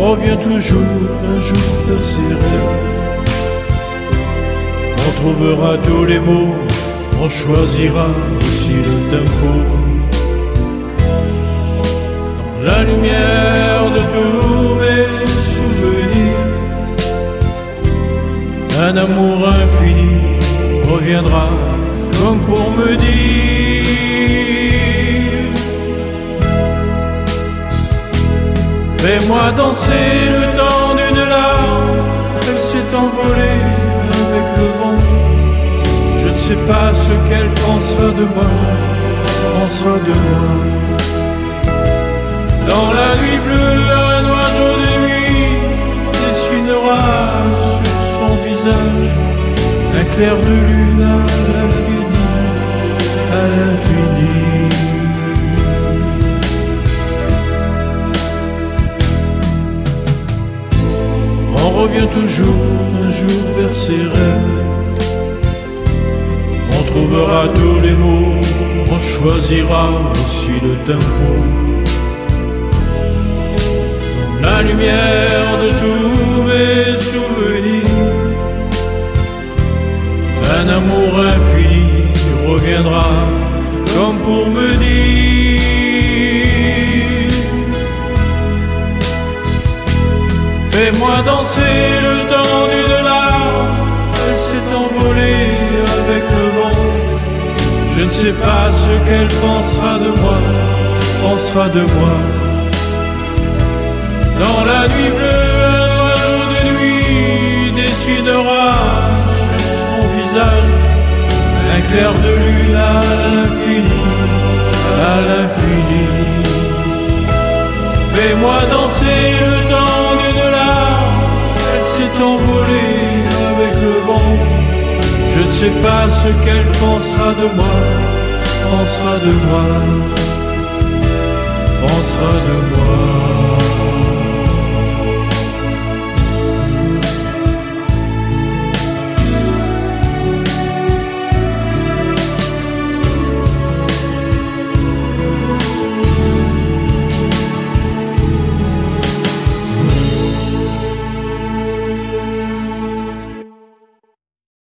revient toujours un jour vers ses rêves. On trouvera tous les mots, on choisira aussi le tempo. Dans la lumière de tous mes souvenirs, un amour infini reviendra comme pour me dire: fais-moi danser le temps d'une larme. Elle s'est envolée avec le vent. Je ne sais pas ce qu'elle pensera de moi, pensera de moi. Dans la nuit bleue, un oiseau de nuit dessinera sur son visage un clair de lune à l'infini, à l'infini. On revient toujours un jour vers ses rêves. On trouvera tous les mots, on choisira aussi le tempo. Dans la lumière de tous mes souvenirs, un amour infini reviendra comme pour me dire: fais-moi danser le temps d'une larme. Elle s'est envolée avec le vent. Je ne sais pas ce qu'elle pensera de moi, pensera de moi. Dans la nuit bleue, un oiseau de nuit dessinera sur son visage un clair de lune à l'infini, à l'infini. Fais-moi danser le temps d'une larme. Elle s'est envolée avec le vent. Je ne sais pas ce qu'elle pensera de moi, pensera de moi, pensera de moi.